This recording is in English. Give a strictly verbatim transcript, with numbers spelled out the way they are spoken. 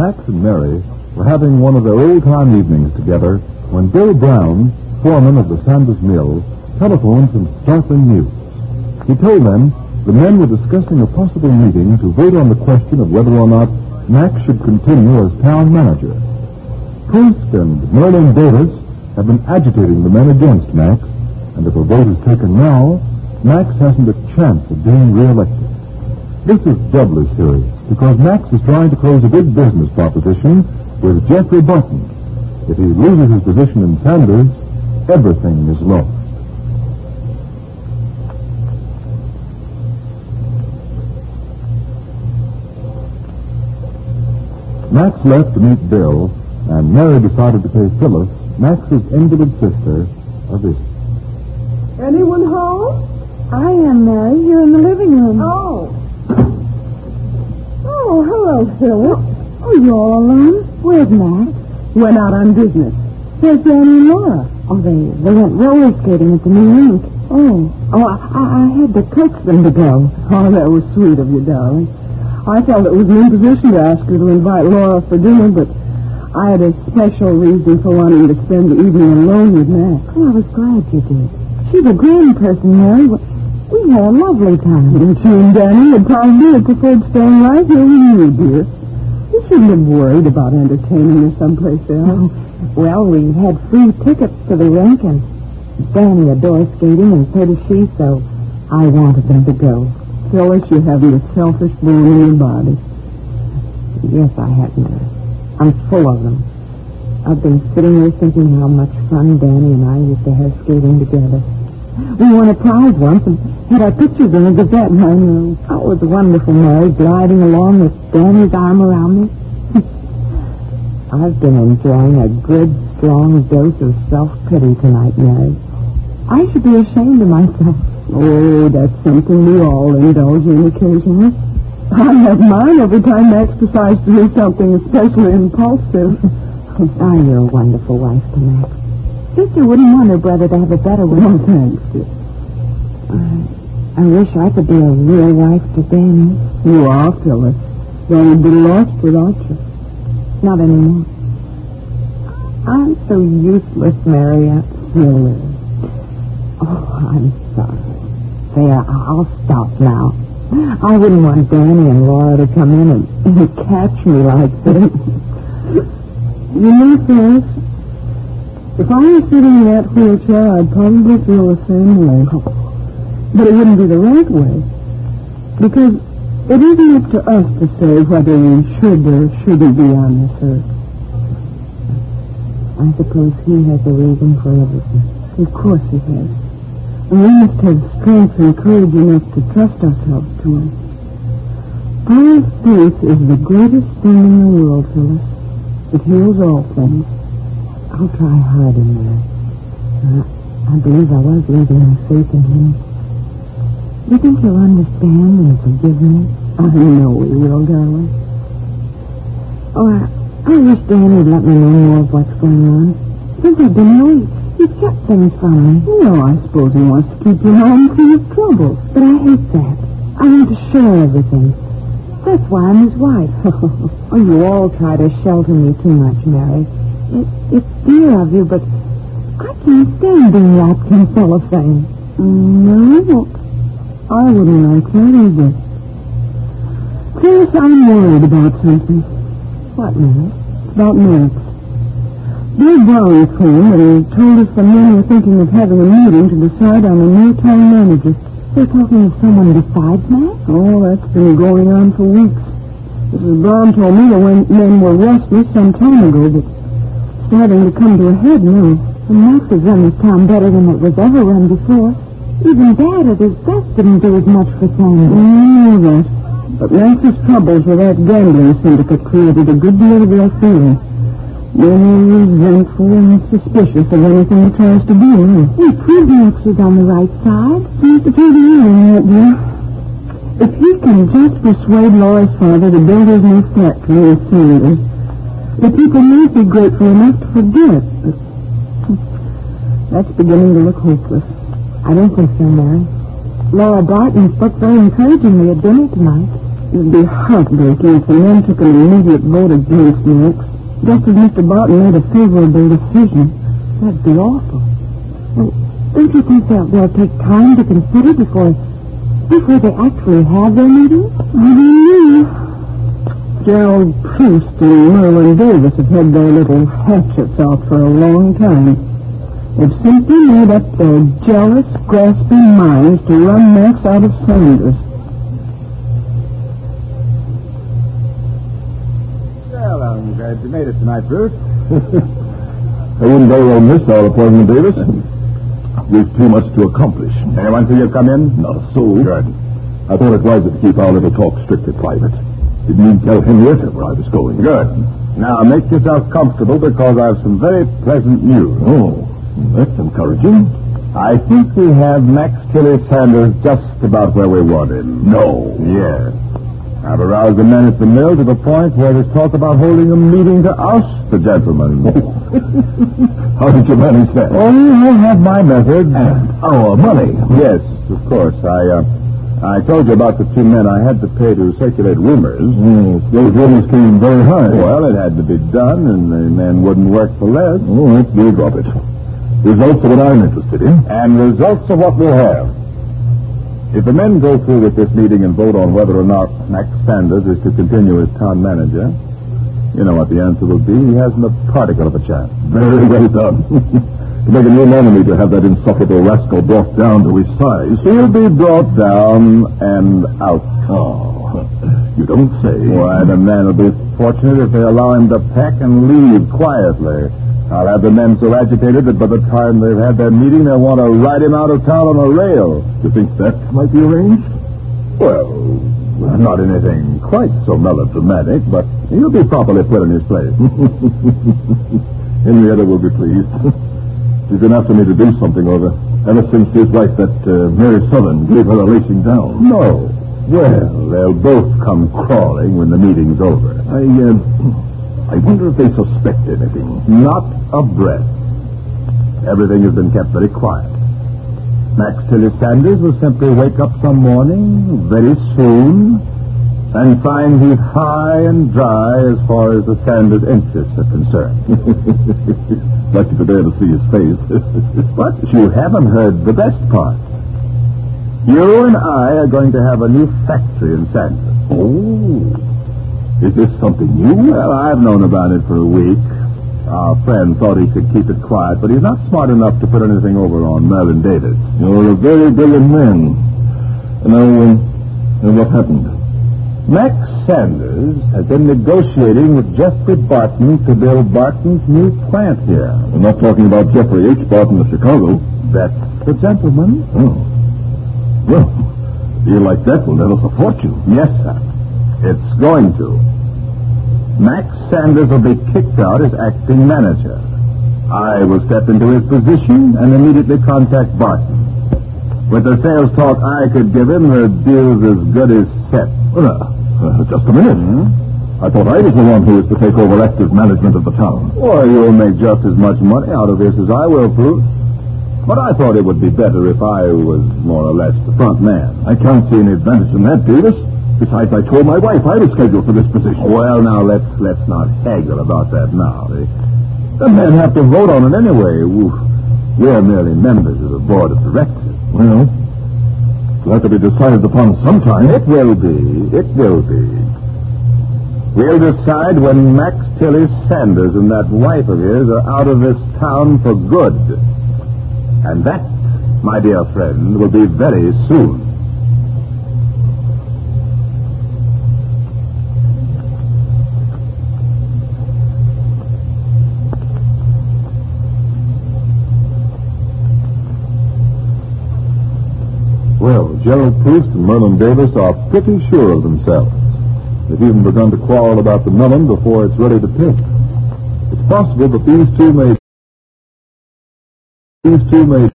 Max and Mary were having one of their old-time evenings together when Bill Brown, foreman of the Sanders Mill, telephoned some startling news. He told them the men were discussing a possible meeting to vote on the question of whether or not Max should continue as town manager. Proust and Merlin Davis have been agitating the men against Max, and if a vote is taken now, Max hasn't a chance of being re-elected. This is doubly serious because Max is trying to close a big business proposition with Jeffrey Button. If he loses his position in Sanders, everything is lost. Max left to meet Bill, and Mary decided to pay Phyllis, Max's invalid sister, a visit. Anyone home? I am, Mary, here in the living room. Oh. Oh, hello, Phyllis. Oh, you're all alone? Where's Max? Went out on business. Where's Danny and Laura? Oh, they, they went roller skating at the New Rink. Oh, oh, I, I had to coax them to go. Oh, that was sweet of you, darling. I felt it was an imposition to ask her to invite Laura for dinner, but I had a special reason for wanting to spend the evening alone with Max. Oh, I was glad you did. She's a grand person, Mary. We had a lovely time. And she and Danny would probably have preferred staying right here with you, dear. You shouldn't have worried about entertaining her someplace else. Well, we had free tickets to the rink, and Danny adores skating, and so does she, so I wanted them to go. Phyllis, you're having a selfish bone in your body. Yes, I have, Mary. I'm full of them. I've been sitting here thinking how much fun Danny and I used to have skating together. We won a prize once and had our pictures in the Gazette. I know. Oh, it was wonderful, Mary, gliding along with Danny's arm around me. I've been enjoying a good, strong dose of self-pity tonight, Mary. I should be ashamed of myself. Oh, that's something we all indulge in occasionally. I have mine every time Max decides to do something especially impulsive. Oh, you're a wonderful wife to Max. Sister wouldn't want her brother to have a better one. Oh, thanks, dear. I, I wish I could be a real wife to Danny. You are, Phyllis. Then you'd be lost without you. Not anymore. I'm so useless, Mary. Really? Oh, I'm sorry. There, I'll stop now. I wouldn't want Danny and Laura to come in and, and catch me like this. You know, Phyllis, if I was sitting in that wheelchair, I'd probably feel the same way. But it wouldn't be the right way. Because it isn't up to us to say whether we should or shouldn't be on this earth. I suppose he has a reason for everything. Of course he has. And we must have strength and courage enough to trust ourselves to him. Our faith is the greatest thing in the world, Phyllis. It heals all things. I'll try harder, Mary. Uh, I believe I was losing my faith in him. Do you think he'll understand and forgive me? I know he will, darling. Oh, I, I wish Danny would let me know more of what's going on. Since I've been away, he's kept things from me. No, I suppose he wants to keep your home free of trouble. But I hate that. I want to share everything. That's why I'm his wife. Oh, you all try to shelter me too much, Mary. It, it's dear of you, but I can't stand being wrapped in cellophane. No, I wouldn't like that either. Chris, I'm worried about something. What, Mary? It's about Max. Bill Brown phoned and he told us the men were thinking of having a meeting to decide on a new town manager. They're talking of someone besides Max? Oh, that's been going on for weeks. Missus Brown told me the men were restless some time ago, but it's starting to come to a head now. And Max has run this town better than it was ever run before. Even Dad at his best didn't do as much for Sandy. I know that. But Max's troubles with that gambling syndicate created a good deal of ill feeling. Men are resentful and suspicious of anything he tries to do. We proved Max was on the right side. Seems to be the hearing that, dear. If he can just persuade Laura's father to build his new factory in Sanders, the people might be grateful enough to forget. But that's beginning to look hopeless. I don't think so, Mary. Laura Barton spoke very encouragingly at dinner tonight. It'd be heartbreaking if the men took an immediate vote against Max, just as Mister Barton made a favorable decision. That'd be awful. Well, don't you think they'll, they'll take time to consider before before they actually have their meeting? I don't know. Gerald Proust and Merlin Davis have had their little hatchets out for a long time. They've simply made up their jealous, grasping minds to run Max out of Sanders. Well, I'm glad you made it tonight, Bruce. I wouldn't very well miss our appointment, Davis. We've too much to accomplish. Anyone see you come in? Not a soul. Good. I thought it wiser to keep our little talk strictly private. Didn't even tell Henrietta where I was going. Good. Now, make yourself comfortable because I have some very pleasant news. Oh, that's encouraging. I think we have Max Tilly Sanders just about where we want him. No. Yes. I've aroused the men at the mill to the point where there's talk about holding a meeting to oust the gentleman. How did you manage that? Oh, I have my methods. And our money. Yes, of course. I, uh, I told you about the two men I had to pay to circulate rumors. Yes, those rumors came very high. Well, it had to be done, and the men wouldn't work for less. Oh, that's we'll drop it. Results are what I'm interested in. And results are what we'll have. If the men go through with this meeting and vote on whether or not Max Sanders is to continue as town manager, you know what the answer will be. He hasn't a particle of a chance. Very well done. To make a new enemy to have that insufferable rascal brought down to his size. He'll be brought down and out. Oh, you don't say. Why, the men will be fortunate if they allow him to pack and leave quietly. I'll have the men so agitated that by the time they've had their meeting, they'll want to ride him out of town on a rail. You think that might be arranged? Well, not anything quite so melodramatic, but he'll be properly put in his place. Henrietta will be pleased. She's been after me to do something over ever since his wife, that uh, Mary Southern, gave her a lacing down. No. Well, they'll both come crawling when the meeting's over. I, uh, I wonder if they suspect anything. Not a breath. Everything has been kept very quiet. Max Tilly Sanders will simply wake up some morning, very soon, and find he's high and dry as far as the Sanders interests are concerned. Lucky to be able to see his face. But you haven't heard the best part. You and I are going to have a new factory in Sanders. Oh. Is this something new? Well, I've known about it for a week. Our friend thought he could keep it quiet, but he's not smart enough to put anything over on Merlin Davis. You're a very brilliant man. And now, um, and what happened? Max Sanders has been negotiating with Jeffrey Barton to build Barton's new plant here. We're not talking about Jeffrey H. Barton of Chicago. That's the gentleman. Oh. Well, a deal like that will net us a fortune. Yes, sir. It's going to. Max Sanders will be kicked out as acting manager. I will step into his position and immediately contact Barton. With the sales talk I could give him, the deal's as good as set. Well, uh, uh, just a minute. Hmm? I thought I was the one who was to take over active management of the town. Well, you'll make just as much money out of this as I will, Bruce. But I thought it would be better if I was more or less the front man. I can't see any advantage in that, Davis. Besides, I told my wife I was scheduled for this position. Well, now, let's let's not haggle about that now. The, the men have to vote on it anyway. We're merely members of the board of directors. Well, it'll have to be decided upon sometime. It will be. It will be. We'll decide when Max Tilly Sanders and that wife of his are out of this town for good. And that, my dear friend, will be very soon. Well, Gerald Proust and Merlin Davis are pretty sure of themselves. They've even begun to quarrel about the melon before it's ready to pick. It's possible that these two may... These two may...